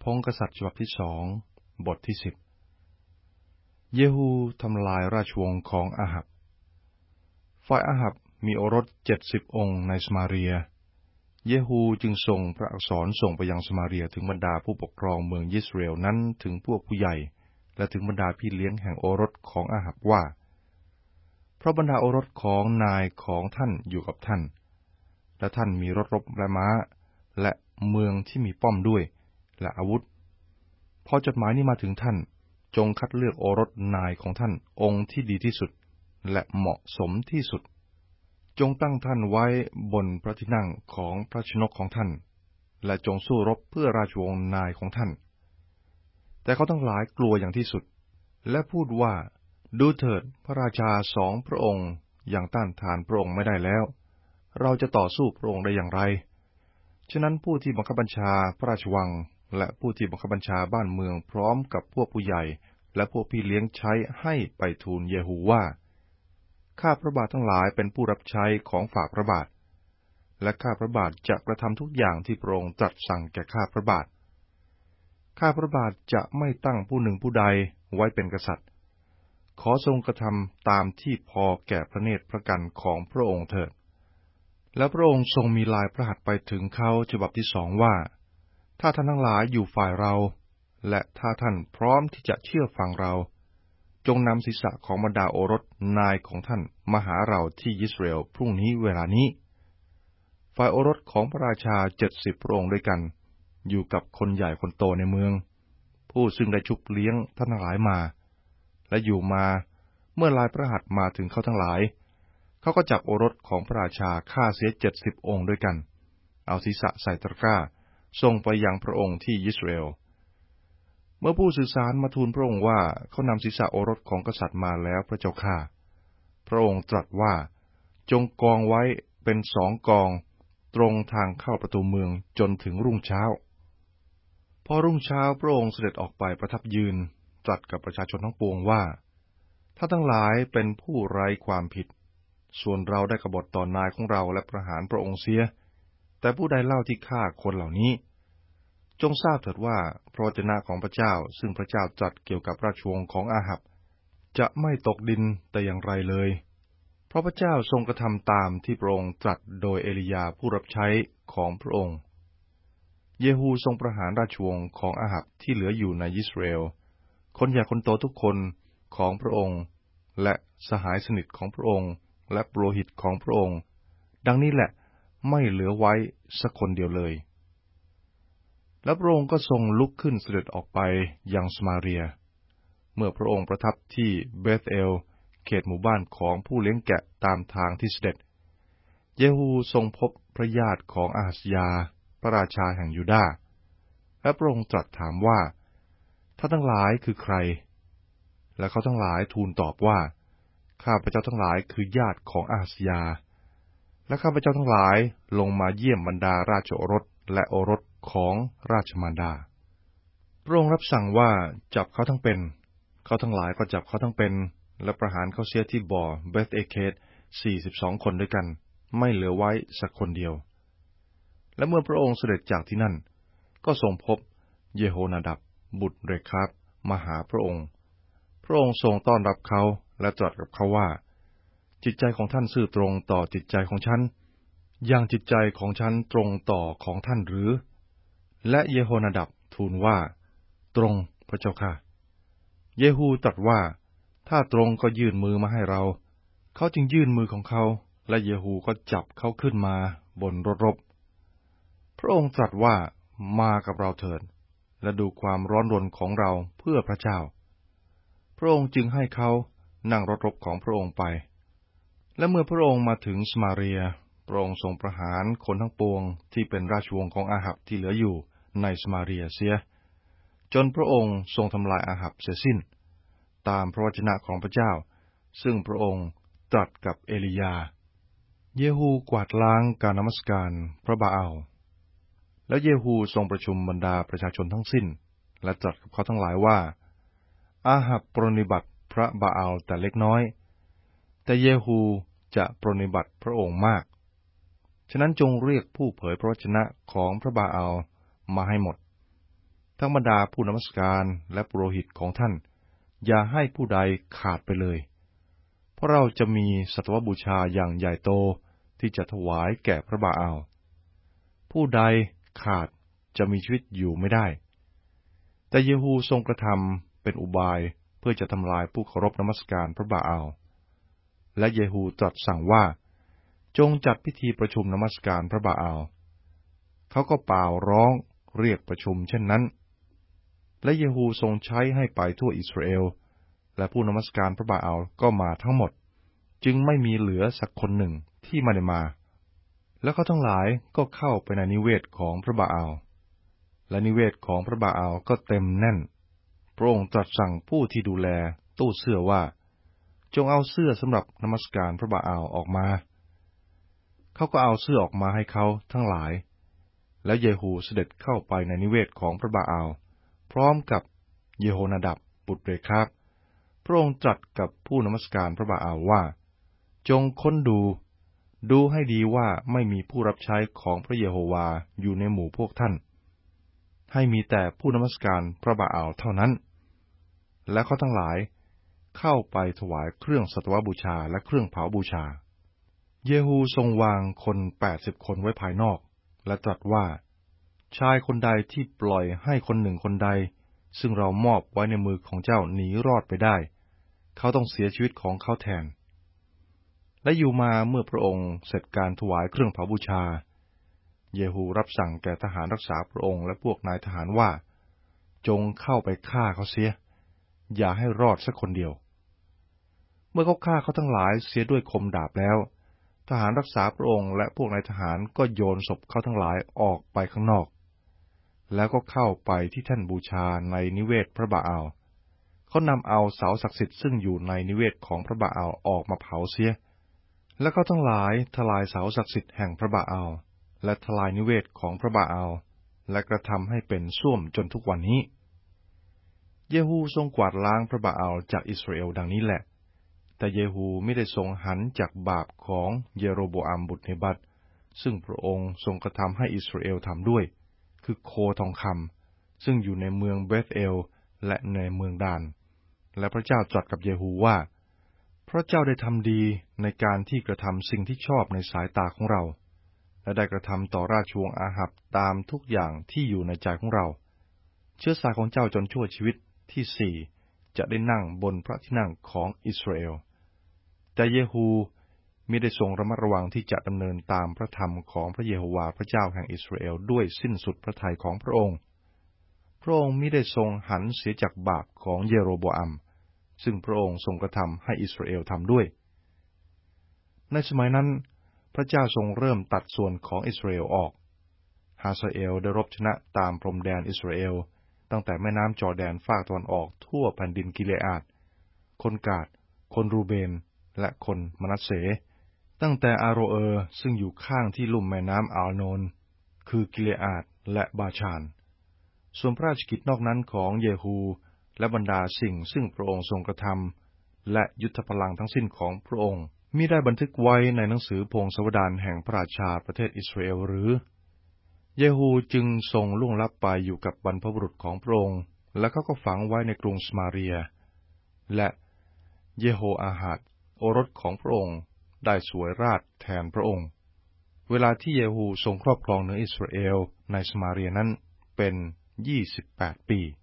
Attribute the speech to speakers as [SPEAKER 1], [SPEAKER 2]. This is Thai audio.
[SPEAKER 1] พงศ์กษัตริย์ฉบับที่2บทที่10เยฮูทำลายราชวงศ์ของอาหับฝ่ายอาหับมีโอรส70องค์ในสมาเรียเยฮูจึงส่งพระอักษรส่งไปยังสมาเรียถึงบรรดาผู้ปกครองเมืองยิสราเอลนั้นถึงพวกผู้ใหญ่และถึงบรรดาพี่เลี้ยงแห่งโอรสของอาหับว่าเพราะบรรดาโอรสของนายของท่านอยู่กับท่านและท่านมีรถรบและม้าและเมืองที่มีป้อมด้วยและอาวุธพอจดหมายนี้มาถึงท่านจงคัดเลือกโอรสนายของท่านองค์ที่ดีที่สุดและเหมาะสมที่สุดจงตั้งท่านไว้บนพระที่นั่งของพระชนกของท่านและจงสู้รบเพื่อราชวงศ์นายของท่านแต่เขาทั้งหลายกลัวอย่างที่สุดและพูดว่าดูเถิดพระราชา2พระองค์ยังต้านทานพระองค์ไม่ได้แล้วเราจะต่อสู้พระองค์ได้อย่างไรฉะนั้นผู้ที่บังคับบัญชาพระราชวังและผู้ที่บังคับบัญชาบ้านเมืองพร้อมกับพวกผู้ใหญ่และพวกพี่เลี้ยงใช้ให้ไปทูลเยฮูว่าข้าพระบาททั้งหลายเป็นผู้รับใช้ของฝ่าพระบาทและข้าพระบาทจะกระทำทุกอย่างที่พระองค์ตรัสสั่งแก่ข้าพระบาทข้าพระบาทจะไม่ตั้งผู้หนึ่งผู้ใดไว้เป็นกษัตริย์ขอทรงกระทำตามที่พอแก่พระเนตรพระกันของพระองค์เถิดแล้วพระองค์ทรงมีลายพระหัตถ์ไปถึงเขาฉบับที่2ว่าถ้าท่านทั้งหลายอยู่ฝ่ายเราและถ้าท่านพร้อมที่จะเชื่อฟังเราจงนำศีรษะของบรรดาโอรสนายของท่านมาหาเราที่ยิสราเอลพรุ่งนี้เวลานี้ฝ่ายโอรสของพระราชา70พระองค์ด้วยกันอยู่กับคนใหญ่คนโตในเมืองผู้ซึ่งได้ชุบเลี้ยงท่านทั้งหลายมาและอยู่มาเมื่อลายพระหัตถ์มาถึงเขาทั้งหลายเขาก็จับโอรสของพระราชาฆ่าเสีย70องค์ด้วยกันเอาศีรษะใส่ตะกร้าส่งไปยังพระองค์ที่ยิสราเอลเมื่อผู้สื่อสารมาทูลพระองค์ว่าเขานำศีรษะโอรสของกษัตริย์มาแล้วพระเจ้าข้าพระองค์ตรัสว่าจงกองไว้เป็น2กองตรงทางเข้าประตูเมืองจนถึงรุ่งเช้าพอรุ่งเช้าพระองค์เสด็จออกไปประทับยืนตรัสกับประชาชนทั้งปวงว่าถ้าทั้งหลายเป็นผู้ไร้ความผิดส่วนเราได้กบฏต่อนายของเราและประหารพระองค์เสียแต่ผู้ใดเล่าที่ฆ่าคนเหล่านี้จงทราบเถิดว่าพระวจนะของพระเจ้าซึ่งพระเจ้าตรัสเกี่ยวกับราชวงศ์ของอาหับจะไม่ตกดินแต่อย่างไรเลยเพราะพระเจ้าทรงกระทำตามที่พระองค์ตรัสโดยเอลียาผู้รับใช้ของพระองค์เยฮูทรงประหารราชวงศ์ของอาหับที่เหลืออยู่ในยิสราเอลคนใหญ่คนโตทุกคนของพระองค์และสหายสนิทของพระองค์และปุโรหิตของพระองค์ดังนี้แหละไม่เหลือไว้สักคนเดียวเลยแล้วพระองค์ก็ทรงลุกขึ้นเสด็จออกไปยังสมาเรียเมื่อพระองค์ประทับที่เบธเอลเขตหมู่บ้านของผู้เลี้ยงแกะตามทางที่เสด็จเยฮูทรงพบพระญาติของอาหัซยาพระราชาแห่งยูดาห์และพระองค์ตรัสถามว่าท่านทั้งหลายคือใครและเขาทั้งหลายทูลตอบว่าข้าพเจ้าทั้งหลายคือญาติของอาหัซยาและข้าพเจ้าทั้งหลายลงมาเยี่ยมบรรดาราชโอรสและโอรสของราชมารดาพระองค์รับสั่งว่าจับเขาทั้งเป็นเขาทั้งหลายก็จับเขาทั้งเป็นและประหารเขาเสียที่บ่อเบธเอเคด42คนด้วยกันไม่เหลือไว้สักคนเดียวและเมื่อพระองค์เสด็จจากที่นั่นก็ทรงพบเยโฮนาดับบุตรเรคาบมาหาพระองค์พระองค์ทรงต้อนรับเขาและตรัสกับเขาว่าจิตใจของท่านซื่อตรงต่อจิตใจของฉันอย่างจิตใจของฉันตรงต่อของท่านหรือและเยโฮนาดับทูลว่าตรงพระเจ้าค่ะเยฮูตรัสว่าถ้าตรงก็ยื่นมือมาให้เราเขาจึงยื่นมือของเขาและเยฮูก็จับเขาขึ้นมาบนรถรบพระองค์ตรัสว่ามากับเราเถิดและดูความร้อนรนของเราเพื่อพระเจ้าพระองค์จึงให้เขานั่งรถรบของพระองค์ไปและเมื่อพระองค์มาถึงสมาเรียพระองค์ทรงประหารคนทั้งปวงที่เป็นราชวงศ์ของอาหับที่เหลืออยู่ในสมาเรียเสียจนพระองค์ทรงทำลายอาหับเสียสิ้นตามพระวจนะของพระเจ้าซึ่งพระองค์ตรัสกับเอลียาเยฮูกวาดล้างการนมัสการพระบาอัลแล้วเยฮูทรงประชุมบรรดาประชาชนทั้งสิ้นและตรัสกับเขาทั้งหลายว่าอาหับปรนนิบัติพระบาอัลแต่เล็กน้อยแต่เยฮูจะปรนนิบัติพระองค์มากฉะนั้นจงเรียกผู้เผยพระวจนะของพระบาอัลมาให้หมดทั้งบรรดาผู้นมัสการและปุโรหิตของท่านอย่าให้ผู้ใดขาดไปเลยเพราะเราจะมีสัตวบูชาอย่างใหญ่โตที่จะถวายแก่พระบาอาลผู้ใดขาดจะมีชีวิตอยู่ไม่ได้แต่เยฮูทรงกระทำเป็นอุบายเพื่อจะทำลายผู้เคารพนมัสการพระบาอาลและเยฮูตรัสสั่งว่าจงจัดพิธีประชุมนมัสการพระบาอาลเขาก็เป่าร้องเรียกประชุมเช่นนั้นและเยฮูทรงใช้ให้ไปทั่วอิสราเอลและผู้นมัสการพระบาอาลก็มาทั้งหมดจึงไม่มีเหลือสักคนหนึ่งที่ไม่ได้มาแล้วเขาทั้งหลายก็เข้าไปในนิเวศของพระบาอาลและนิเวศของพระบาอาลก็เต็มแน่นพระองค์ตรัสสั่งผู้ที่ดูแลตู้เสื้อว่าจงเอาเสื้อสำหรับนมัสการพระบาอาลออกมาเขาก็เอาเสื้อออกมาให้เขาทั้งหลายแล้วเยฮูเสด็จเข้าไปในนิเวศของพระบาอาลพร้อมกับเยโฮนาดับบุตรเรคาบพระองค์ตรัสกับผู้นมัสการพระบาอาลว่าจงค้นดูให้ดีว่าไม่มีผู้รับใช้ของพระเยโฮวาอยู่ในหมู่พวกท่านให้มีแต่ผู้นมัสการพระบาอาลเท่านั้นและเขาทั้งหลายเข้าไปถวายเครื่องสัตวบูชาและเครื่องเผาบูชาเยฮูทรงวางคน80 คนไว้ภายนอกและตรัสว่าชายคนใดที่ปล่อยให้คนหนึ่งคนใดซึ่งเรามอบไว้ในมือของเจ้าหนีรอดไปได้เขาต้องเสียชีวิตของเขาแทนและอยู่มาเมื่อพระองค์เสร็จการถวายเครื่องเผาบูชาเยฮูรับสั่งแก่ทหารรักษาพระองค์และพวกนายทหารว่าจงเข้าไปฆ่าเขาเสียอย่าให้รอดสักคนเดียวเมื่อเขาฆ่าเขาทั้งหลายเสียด้วยคมดาบแล้วทหารรักษาพระองค์และพวกนายทหารก็โยนศพเขาทั้งหลายออกไปข้างนอกแล้วก็เข้าไปที่แท่นบูชาในนิเวศพระบาอาลเขานำเอาเสาศักดิ์สิทธิ์ซึ่งอยู่ในนิเวศของพระบาอาลออกมาเผาเสียและเขาทั้งหลายทลายเสาศักดิ์สิทธิ์แห่งพระบาอาลและทลายนิเวศของพระบาอาลและกระทำให้เป็นส้วมจนทุกวันนี้เยฮูทรงกวาดล้างพระบาอาลจากอิสราเอลดังนี้แหละแต่เยฮูไม่ได้ทรงหันจากบาปของเยโรโบอัมบุตรเนบัตซึ่งพระองค์ทรงกระทำให้อิสราเอลทำด้วยคือโคทองคำซึ่งอยู่ในเมืองเบธเอลและในเมืองดานและพระเจ้าตรัสกับเยฮูว่าพระเจ้าได้ทำดีในการที่กระทำสิ่งที่ชอบในสายตาของเราและได้กระทำต่อราชวงศ์อาหับตามทุกอย่างที่อยู่ในใจของเราเชื้อสายของเจ้าจนชั่วชีวิตที่4จะได้นั่งบนพระที่นั่งของอิสราเอลแต่เยฮูมิได้ทรงระมัดระวังที่จะดำเนินตามพระธรรมของพระเยโฮวาห์พระเจ้าแห่งอิสราเอลด้วยสิ้นสุดพระทัยของพระองค์พระองค์มิได้ทรงหันเสียจากบาปของเยโรโบอัมซึ่งพระองค์ทรงกระทำให้อิสราเอลทำด้วยในสมัยนั้นพระเจ้าทรงเริ่มตัดส่วนของอิสราเอลออกฮาซาเอลได้รบชนะตามพรมแดนอิสราเอลตั้งแต่แม่น้ำจอร์แดนฝากตะวันออกทั่วแผ่นดินกิเลอาดคนกาดคนรูเบนและคนมนัสเสตั้งแต่อาโรเออร์ซึ่งอยู่ข้างที่ลุ่มแม่น้ำอาร์โนนคือกิเลอาดและบาชานส่วนพระราชกิจนอกนั้นของเยฮูและบรรดาสิ่งซึ่งพระองค์ทรงกระทำและยุทธพลังทั้งสิ้นของพระองค์มิได้บันทึกไว้ในหนังสือพงศาวดารแห่งพระราชาประเทศอิสราเอลหรือเยฮูจึงทรงล่วงลับไปอยู่กับบรรพบุรุษของพระองค์และเขาก็ฝังไว้ในกรุงสมาเรียและเยโฮอาหาดโอรสของพระองค์ได้สวยราชแทนพระองค์เวลาที่เยฮูทรงครอบครองเหนืออิสราเอลในสมาเรียนั้นเป็น28 ปี